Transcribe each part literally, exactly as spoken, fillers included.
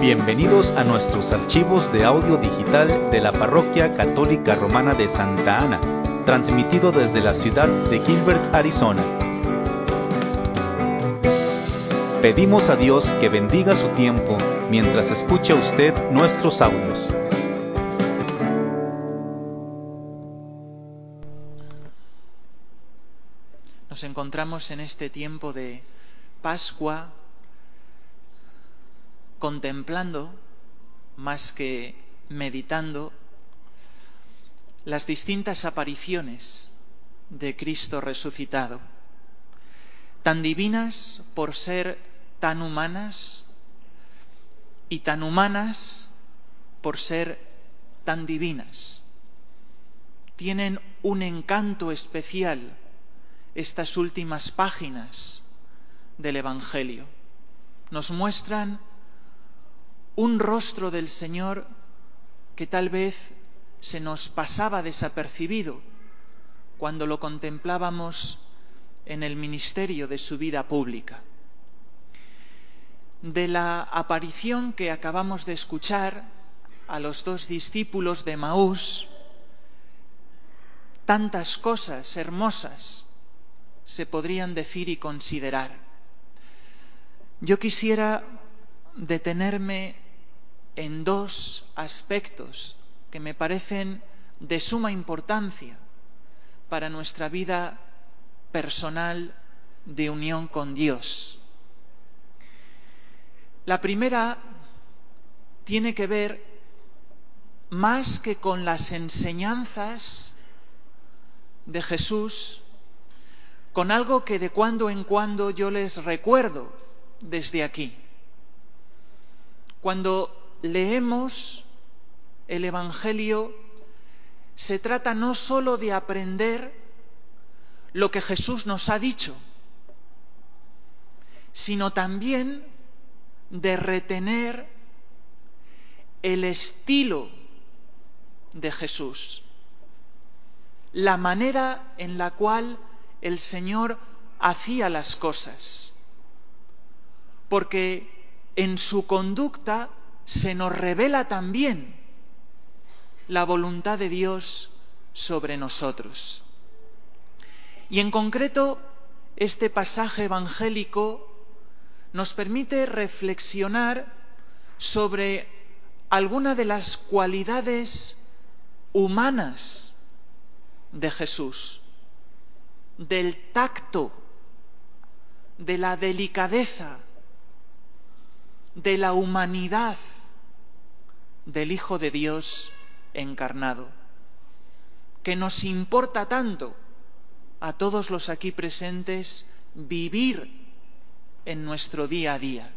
Bienvenidos a nuestros archivos de audio digital de la Parroquia Católica Romana de Santa Ana, transmitido desde la ciudad de Gilbert, Arizona. Pedimos a Dios que bendiga su tiempo mientras escucha usted nuestros audios. Nos encontramos en este tiempo de Pascua contemplando, más que meditando, las distintas apariciones de Cristo resucitado, tan divinas por ser tan humanas y tan humanas por ser tan divinas. Tienen un encanto especial estas últimas páginas del Evangelio. Nos muestran un rostro del Señor que tal vez se nos pasaba desapercibido cuando lo contemplábamos en el ministerio de su vida pública. De la aparición que acabamos de escuchar a los dos discípulos de Emaús, tantas cosas hermosas se podrían decir y considerar. Yo quisiera detenerme en dos aspectos que me parecen de suma importancia para nuestra vida personal de unión con Dios. La primera tiene que ver más que con las enseñanzas de Jesús, con algo que de cuando en cuando yo les recuerdo desde aquí. Cuando leemos el Evangelio, se trata no solo de aprender lo que Jesús nos ha dicho, sino también de retener el estilo de Jesús, la manera en la cual el Señor hacía las cosas, porque en su conducta se nos revela también la voluntad de Dios sobre nosotros. Y en concreto, este pasaje evangélico nos permite reflexionar sobre alguna de las cualidades humanas de Jesús, del tacto, de la delicadeza, de la humanidad del Hijo de Dios encarnado, que nos importa tanto a todos los aquí presentes vivir en nuestro día a día.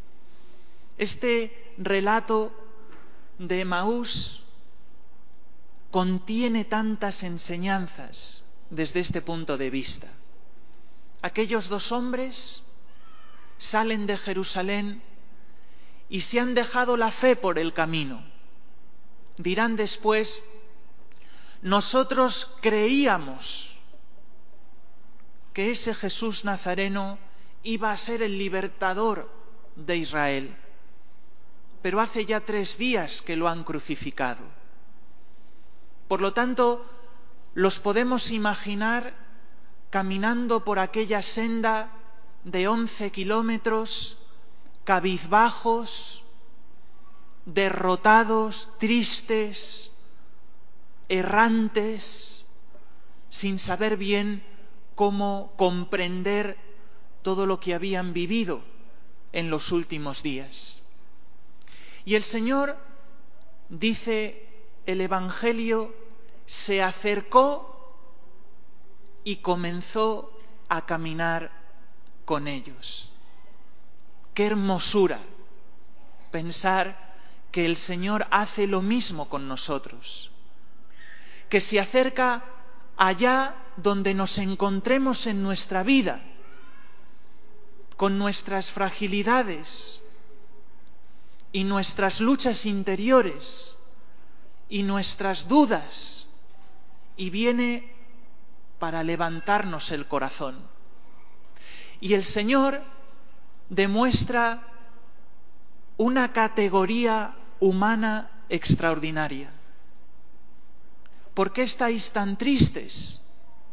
Este relato de Emaús contiene tantas enseñanzas desde este punto de vista. Aquellos dos hombres salen de Jerusalén y se han dejado la fe por el camino. Dirán después: nosotros creíamos que ese Jesús Nazareno iba a ser el libertador de Israel, pero hace ya tres días que lo han crucificado. Por lo tanto, los podemos imaginar caminando por aquella senda de once kilómetros, cabizbajos, derrotados, tristes, errantes, sin saber bien cómo comprender todo lo que habían vivido en los últimos días. Y el Señor, dice el Evangelio, se acercó y comenzó a caminar con ellos. ¡Qué hermosura pensar que el Señor hace lo mismo con nosotros! Que se acerca allá donde nos encontremos en nuestra vida, con nuestras fragilidades y nuestras luchas interiores y nuestras dudas, y viene para levantarnos el corazón. Y el Señor demuestra una categoría humana extraordinaria. ¿Por qué estáis tan tristes?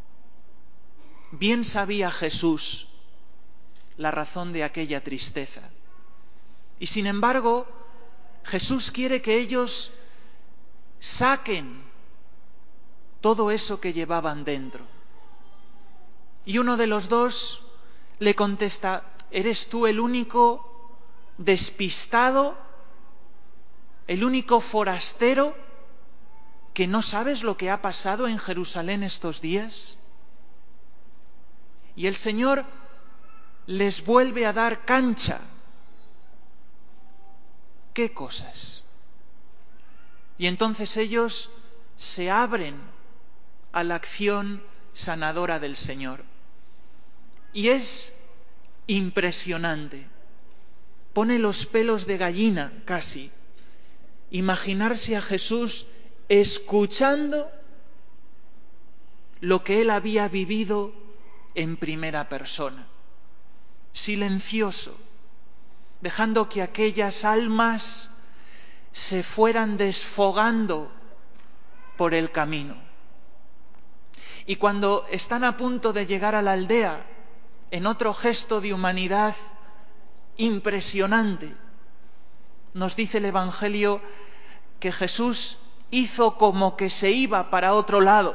Bien sabía Jesús la razón de aquella tristeza. Y sin embargo, Jesús quiere que ellos saquen todo eso que llevaban dentro. Y uno de los dos le contesta: ¿eres tú el único despistado, el único forastero que no sabes lo que ha pasado en Jerusalén estos días? Y el Señor les vuelve a dar cancha. ¿Qué cosas? Y entonces ellos se abren a la acción sanadora del Señor. Y es impresionante. Pone los pelos de gallina casi imaginarse a Jesús escuchando lo que él había vivido en primera persona, silencioso, dejando que aquellas almas se fueran desfogando por el camino. Y cuando están a punto de llegar a la aldea, en otro gesto de humanidad impresionante, nos dice el Evangelio que Jesús hizo como que se iba para otro lado,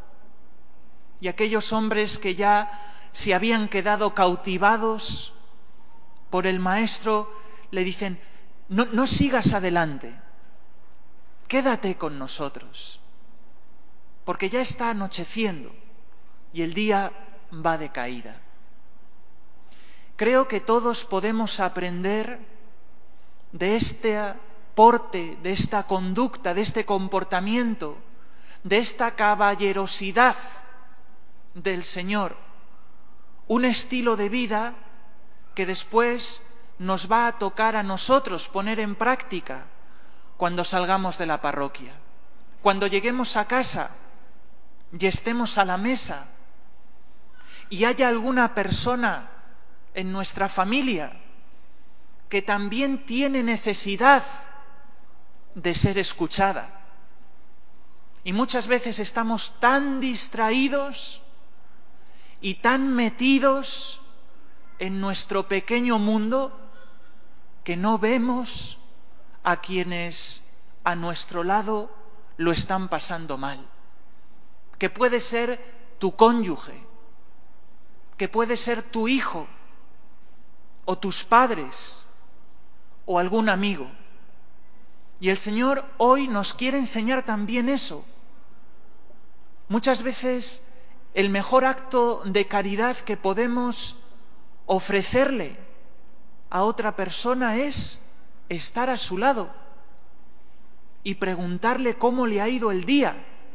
y aquellos hombres que ya se habían quedado cautivados por el Maestro le dicen: no, no sigas adelante, quédate con nosotros, porque ya está anocheciendo y el día va de caída. Creo que todos podemos aprender de este porte, de esta conducta, de este comportamiento, de esta caballerosidad del Señor, un estilo de vida que después nos va a tocar a nosotros poner en práctica cuando salgamos de la parroquia, cuando lleguemos a casa y estemos a la mesa y haya alguna persona en nuestra familia que también tiene necesidad de ser escuchada. Y muchas veces estamos tan distraídos y tan metidos en nuestro pequeño mundo que no vemos a quienes a nuestro lado lo están pasando mal. Que puede ser tu cónyuge, que puede ser tu hijo, o tus padres, o algún amigo. Y el Señor hoy nos quiere enseñar también eso. Muchas veces el mejor acto de caridad que podemos ofrecerle a otra persona es estar a su lado y preguntarle cómo le ha ido el día,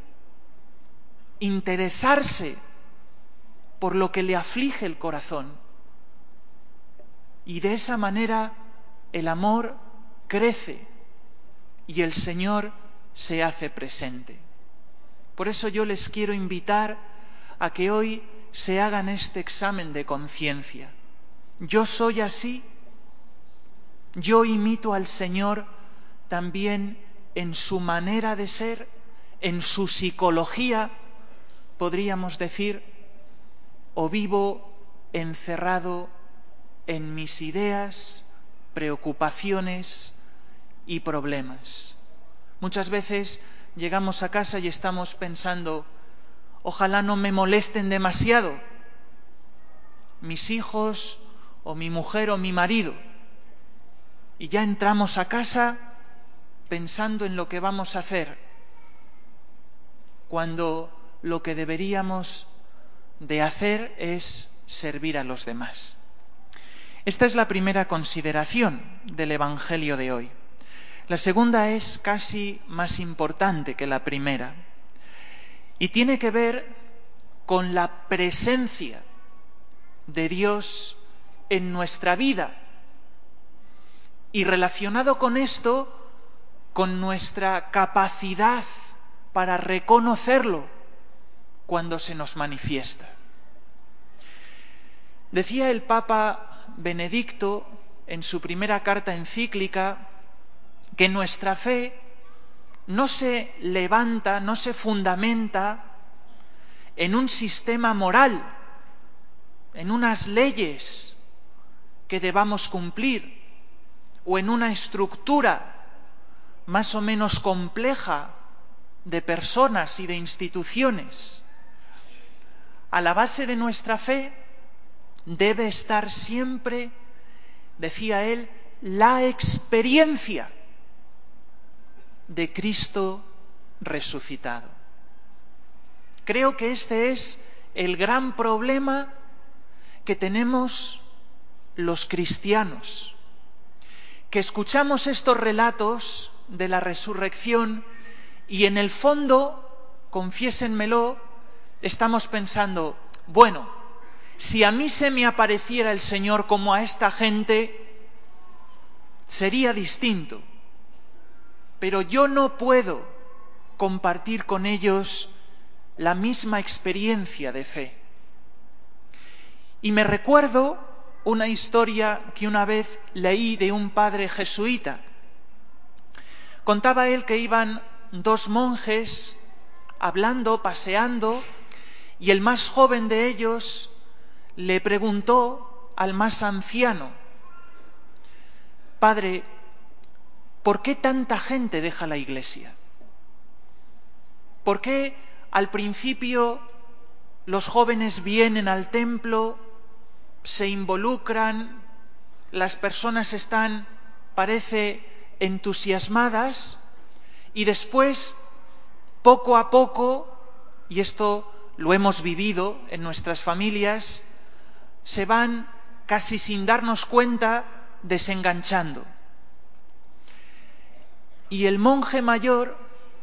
interesarse por lo que le aflige el corazón. Y de esa manera el amor crece y el Señor se hace presente. Por eso yo les quiero invitar a que hoy se hagan este examen de conciencia. ¿Yo soy así? ¿Yo imito al Señor también en su manera de ser, en su psicología, podríamos decir? ¿O vivo encerrado en mis ideas, preocupaciones y problemas? Muchas veces llegamos a casa y estamos pensando: ojalá no me molesten demasiado mis hijos o mi mujer o mi marido. Y ya entramos a casa pensando en lo que vamos a hacer, cuando lo que deberíamos de hacer es servir a los demás. Esta es la primera consideración del Evangelio de hoy. La segunda es casi más importante que la primera y tiene que ver con la presencia de Dios en nuestra vida y relacionado con esto, con nuestra capacidad para reconocerlo cuando se nos manifiesta. Decía el Papa Benedicto en su primera carta encíclica que nuestra fe no se levanta, no se fundamenta en un sistema moral, en unas leyes que debamos cumplir o en una estructura más o menos compleja de personas y de instituciones. A la base de nuestra fe debe estar siempre, decía él, la experiencia de Cristo resucitado. Creo que este es el gran problema que tenemos los cristianos, que escuchamos estos relatos de la resurrección y en el fondo, confiésenmelo, estamos pensando, bueno, si a mí se me apareciera el Señor como a esta gente, sería distinto. Pero yo no puedo compartir con ellos la misma experiencia de fe. Y me recuerdo una historia que una vez leí de un padre jesuita. Contaba él que iban dos monjes hablando, paseando, y el más joven de ellos le preguntó al más anciano: Padre, ¿por qué tanta gente deja la iglesia? ¿Por qué al principio los jóvenes vienen al templo, se involucran, las personas están, parece, entusiasmadas, y después, poco a poco, y esto lo hemos vivido en nuestras familias, se van, casi sin darnos cuenta, desenganchando? Y el monje mayor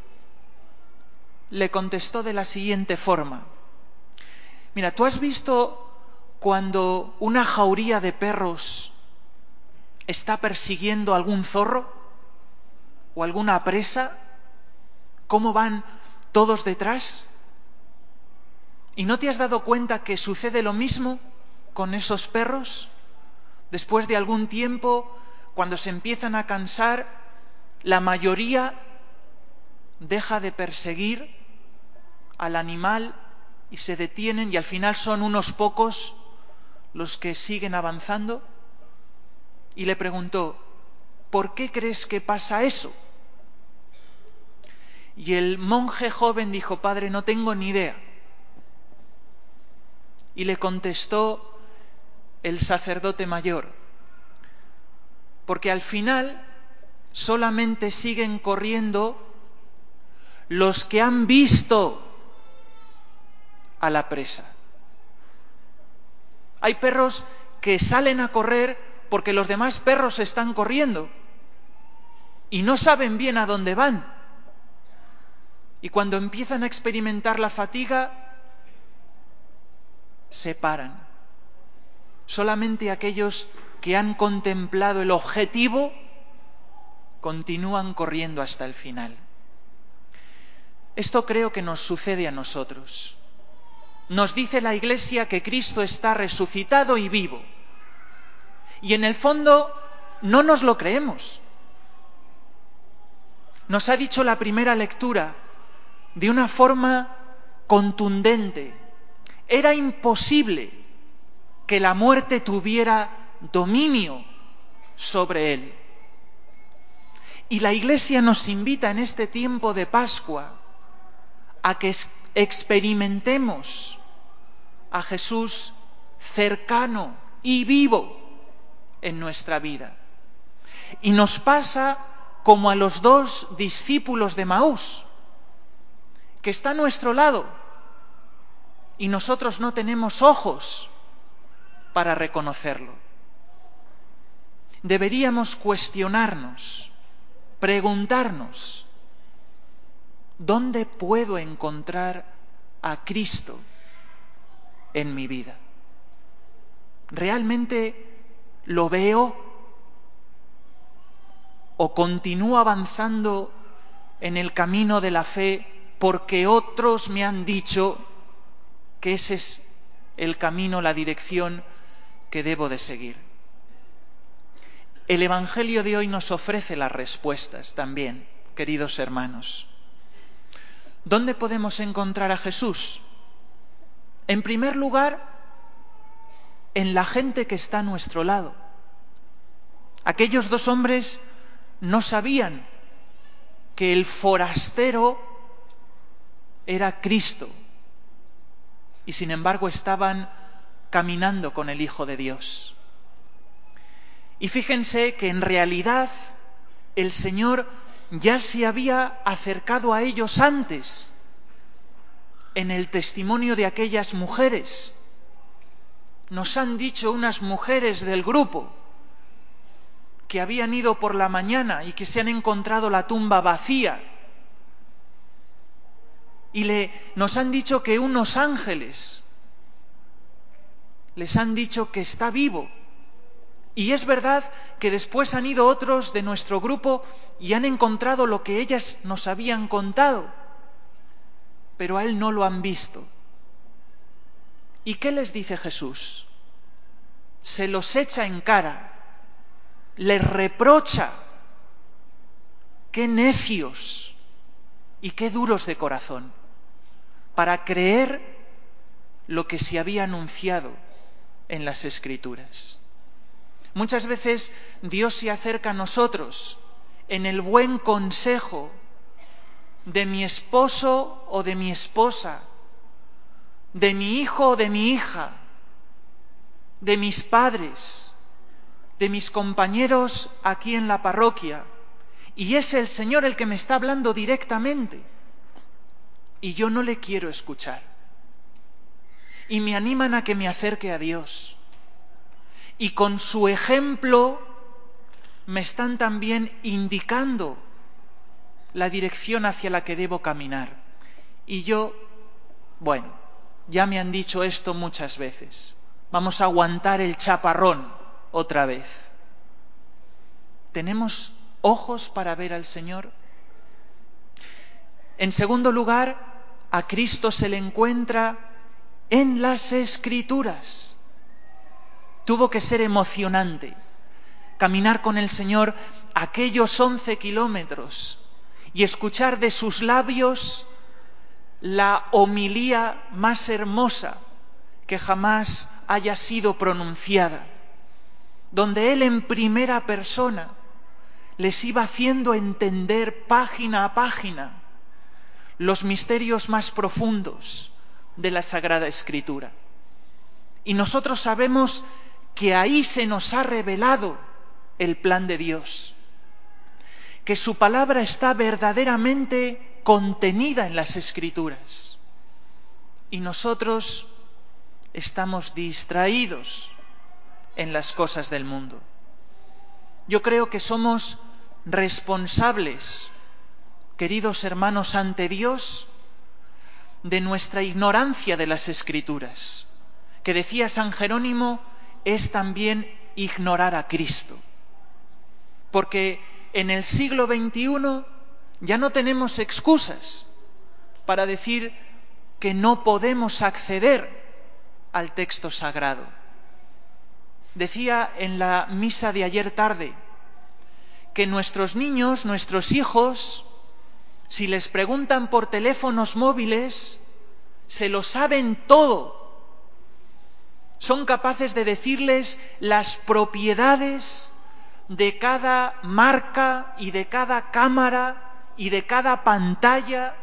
le contestó de la siguiente forma: mira, ¿tú has visto cuando una jauría de perros está persiguiendo algún zorro o alguna presa? ¿Cómo van todos detrás? ¿Y no te has dado cuenta que sucede lo mismo con esos perros? Después de algún tiempo, cuando se empiezan a cansar, la mayoría deja de perseguir al animal y se detienen, y al final son unos pocos los que siguen avanzando. Y le preguntó: ¿por qué crees que pasa eso? Y el monje joven dijo: Padre, no tengo ni idea. Y le contestó el sacerdote mayor: porque al final solamente siguen corriendo los que han visto a la presa. Hay perros que salen a correr porque los demás perros están corriendo y no saben bien a dónde van. Y cuando empiezan a experimentar la fatiga, se paran. Solamente aquellos que han contemplado el objetivo continúan corriendo hasta el final. Esto creo que nos sucede a nosotros. Nos dice la Iglesia que Cristo está resucitado y vivo. Y en el fondo no nos lo creemos. Nos ha dicho la primera lectura de una forma contundente: era imposible que la muerte tuviera dominio sobre él. Y la Iglesia nos invita en este tiempo de Pascua a que experimentemos a Jesús cercano y vivo en nuestra vida. Y nos pasa como a los dos discípulos de Maús, que está a nuestro lado y nosotros no tenemos ojos para reconocerlo. Deberíamos cuestionarnos, preguntarnos: ¿dónde puedo encontrar a Cristo en mi vida? ¿Realmente lo veo? ¿O continúo avanzando en el camino de la fe porque otros me han dicho que ese es el camino, la dirección que debo de seguir? el Evangelio de hoy nos ofrece las respuestas también, queridos hermanos. ¿Dónde podemos encontrar a Jesús? En primer lugar, en la gente que está a nuestro lado. Aquellos dos hombres no sabían que el forastero era Cristo y sin embargo estaban caminando con el Hijo de Dios. Y fíjense que en realidad el Señor ya se había acercado a ellos antes, en el testimonio de aquellas mujeres. Nos han dicho unas mujeres del grupo que habían ido por la mañana y que se han encontrado la tumba vacía. Y le, nos han dicho que unos ángeles les han dicho que está vivo. Y es verdad que después han ido otros de nuestro grupo y han encontrado lo que ellas nos habían contado, pero a él no lo han visto. ¿Y qué les dice Jesús? Se los echa en cara, les reprocha. ¡Qué necios y qué duros de corazón! Para creer lo que se había anunciado en las Escrituras. Muchas veces Dios se acerca a nosotros en el buen consejo de mi esposo o de mi esposa, de mi hijo o de mi hija, de mis padres, de mis compañeros aquí en la parroquia, y es el Señor el que me está hablando directamente, y yo no le quiero escuchar. Y me animan a que me acerque a Dios. Y con su ejemplo me están también indicando la dirección hacia la que debo caminar. Y yo, bueno, ya me han dicho esto muchas veces. Vamos a aguantar el chaparrón otra vez. ¿Tenemos ojos para ver al Señor? En segundo lugar, a Cristo se le encuentra en las Escrituras. Tuvo que ser emocionante caminar con el Señor aquellos once kilómetros y escuchar de sus labios la homilía más hermosa que jamás haya sido pronunciada, donde Él en primera persona les iba haciendo entender página a página los misterios más profundos de la Sagrada Escritura. Y nosotros sabemos que ahí se nos ha revelado el plan de Dios, que su palabra está verdaderamente contenida en las Escrituras. Y nosotros estamos distraídos en las cosas del mundo. Yo creo que somos responsables, queridos hermanos, ante Dios, de nuestra ignorancia de las Escrituras, que decía San Jerónimo, es también ignorar a Cristo. Porque en el siglo veintiuno ya no tenemos excusas para decir que no podemos acceder al texto sagrado. Decía en la misa de ayer tarde que nuestros niños, nuestros hijos, si les preguntan por teléfonos móviles, se lo saben todo. Son capaces de decirles las propiedades de cada marca y de cada cámara y de cada pantalla.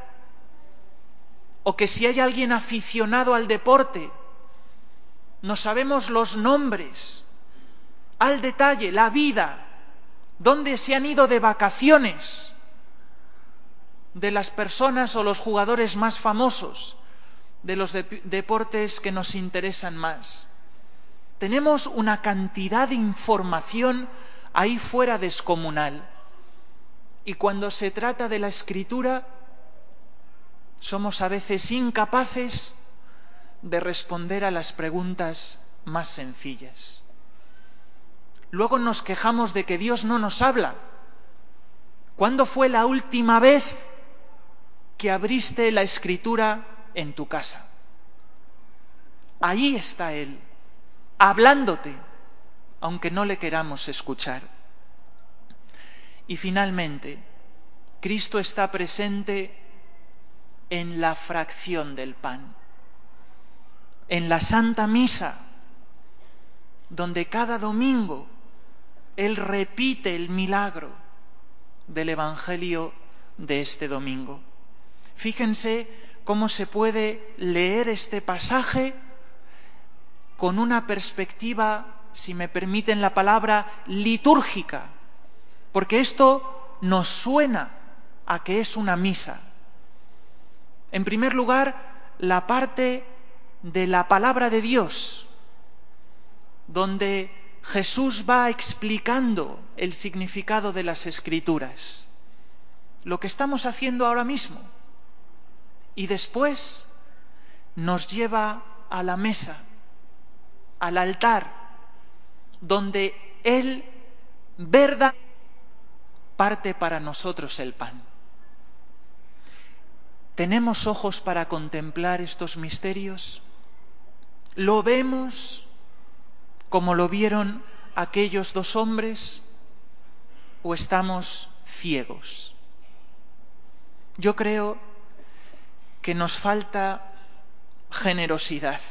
O que si hay alguien aficionado al deporte, no sabemos los nombres, al detalle, la vida, dónde se han ido de vacaciones de las personas o los jugadores más famosos de los de- deportes que nos interesan más. Tenemos una cantidad de información ahí fuera descomunal. Y cuando se trata de la Escritura, somos a veces incapaces de responder a las preguntas más sencillas. Luego nos quejamos de que Dios no nos habla. ¿Cuándo fue la última vez que abriste la Escritura en tu casa? Ahí está Él, hablándote, aunque no le queramos escuchar. Y finalmente, Cristo está presente en la fracción del pan, en la Santa Misa, donde cada domingo Él repite el milagro del Evangelio de este domingo. Fíjense cómo se puede leer este pasaje con una perspectiva, si me permiten la palabra, litúrgica, porque esto nos suena a que es una misa. En primer lugar, la parte de la palabra de Dios, donde Jesús va explicando el significado de las Escrituras, lo que estamos haciendo ahora mismo, y después nos lleva a la mesa, al altar, donde Él verda parte para nosotros el pan. ¿Tenemos ojos para contemplar estos misterios? ¿Lo vemos como lo vieron aquellos dos hombres o estamos ciegos? Yo creo que nos falta generosidad,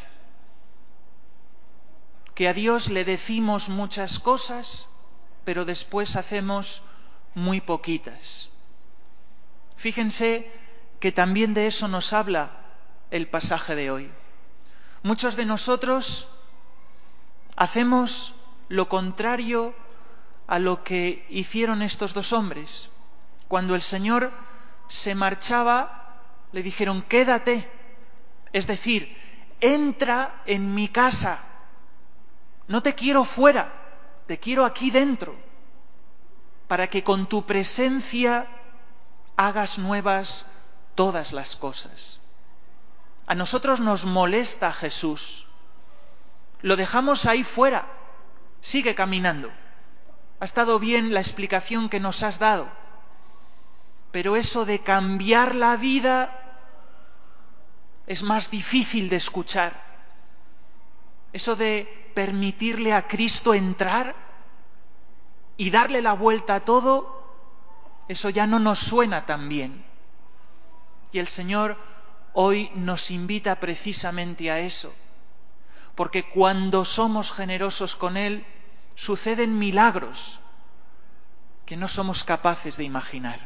que a Dios le decimos muchas cosas, pero después hacemos muy poquitas. Fíjense que también de eso nos habla el pasaje de hoy. Muchos de nosotros hacemos lo contrario a lo que hicieron estos dos hombres. Cuando el Señor se marchaba, le dijeron, quédate, es decir, entra en mi casa, no te quiero fuera, te quiero aquí dentro, para que con tu presencia hagas nuevas todas las cosas. A nosotros nos molesta Jesús. Lo dejamos ahí fuera. Sigue caminando. Ha estado bien la explicación que nos has dado. Pero eso de cambiar la vida es más difícil de escuchar. Eso de permitirle a Cristo entrar y darle la vuelta a todo, eso ya no nos suena tan bien. Y el Señor hoy nos invita precisamente a eso, porque cuando somos generosos con Él, suceden milagros que no somos capaces de imaginar.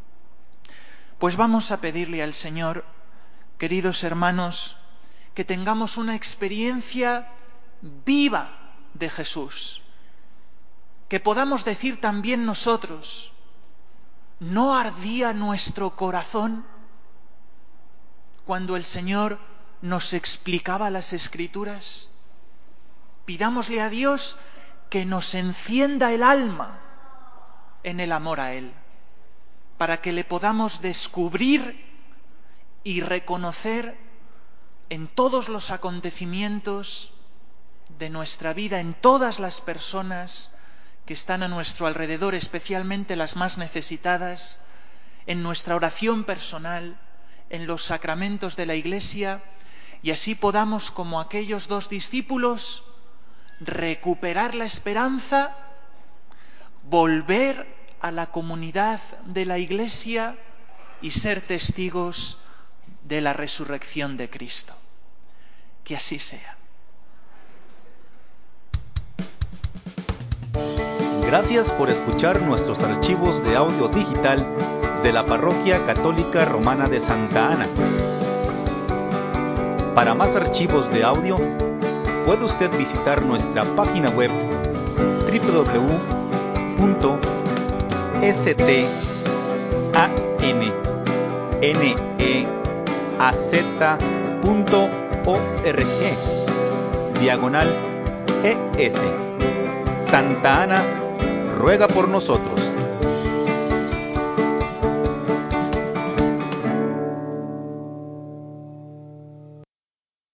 Pues vamos a pedirle al Señor, queridos hermanos, que tengamos una experiencia viva de Jesús, que podamos decir también nosotros, ¿no ardía nuestro corazón cuando el Señor nos explicaba las Escrituras? Pidámosle a Dios que nos encienda el alma en el amor a Él, para que le podamos descubrir y reconocer en todos los acontecimientos de nuestra vida, en todas las personas que están a nuestro alrededor, especialmente las más necesitadas, en nuestra oración personal, en los sacramentos de la Iglesia, y así podamos, como aquellos dos discípulos, recuperar la esperanza, volver a la comunidad de la Iglesia y ser testigos de la resurrección de Cristo. Que así sea. Gracias por escuchar nuestros archivos de audio digital de la Parroquia Católica Romana de Santa Ana. Para más archivos de audio, puede usted visitar nuestra página web doble u doble u doble u punto stanneaz punto org diagonal es. Santa Ana ruega por nosotros.